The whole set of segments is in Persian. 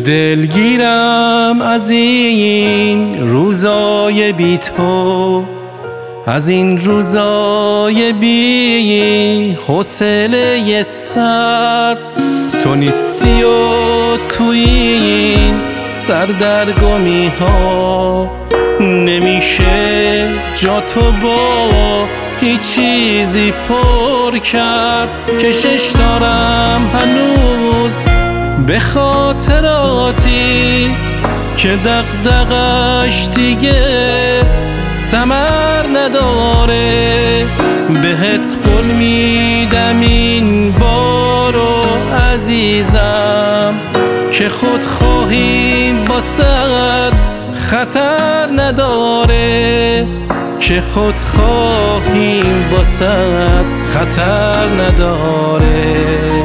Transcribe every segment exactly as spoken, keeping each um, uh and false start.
دلگیرم از این روزای بی تو، از این روزای بی حوصله سر. تو نیستی و تو این سردرگمی ها نمیشه جا تو با هیچ چیزی پر کرد. کشش دارم هنوز به خاطراتی که دغدغش دیگه ثمر نداره. بهت قول میدم این بارو عزیزم که خودخواهی واسد خطر نداره، که خودخواهی واسد خطر نداره.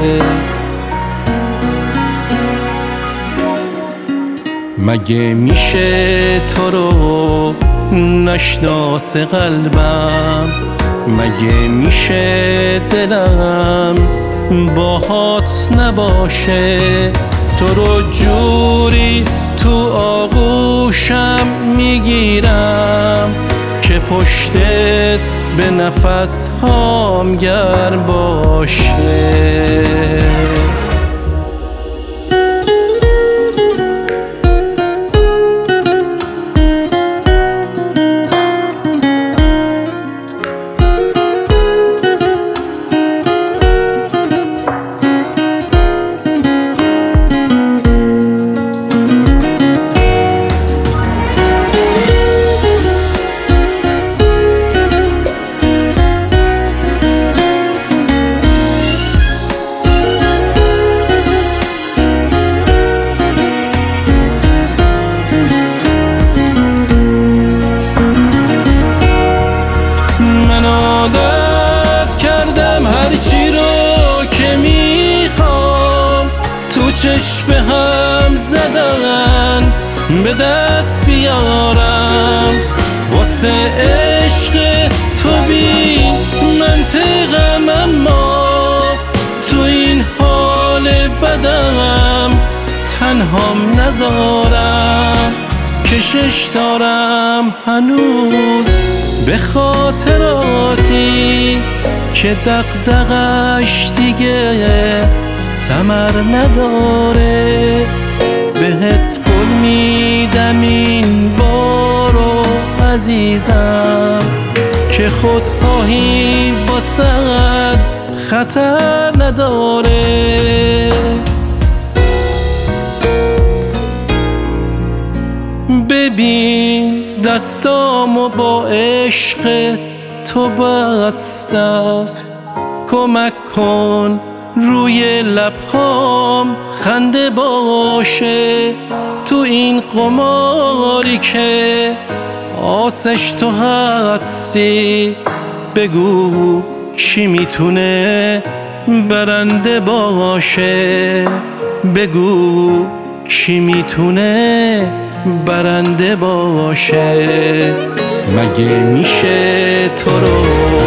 مگه میشه تو رو نشناسه قلبم؟ مگه میشه دلم باهات نباشه؟ تو رو جوری تو آغوشم میگیرم که پشتت به نفس هام گرم باشه. تو چشم هم زدن به دست بیارم واسه عشق تو بی منطقم، اما تو این حال بدم تنهام نذارم. کشش دارم هنوز به خاطراتی که دغدغش دیگه ثمر نداره. بهت قول میدم این بارو عزیزم که خودخواهی واسد خطر نداره. ببین دستامو با عشق تو بسته است، کمک کن روی لبهام خنده باشه. تو این قماری که آسش تو هستی، بگو کی میتونه برنده باشه؟ بگو کی میتونه برنده باشه؟ مگه میشه تو رو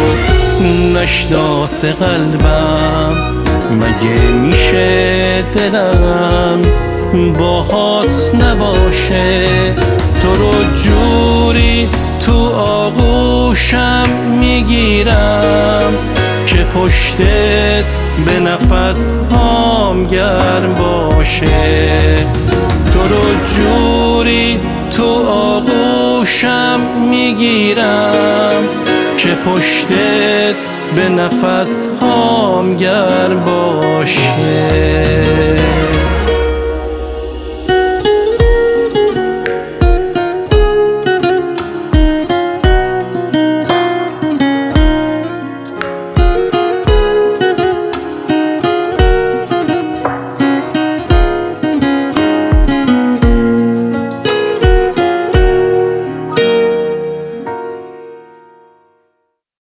نشناسه قلبم؟ مگه میشه دلم باهات نباشه؟ تو رو جوری تو آغوشم میگیرم که پشتت به نفس هام گرم باشه. تو رو جوری تو آغوشم میگیرم که پشتت به نفس هام گرم باشه.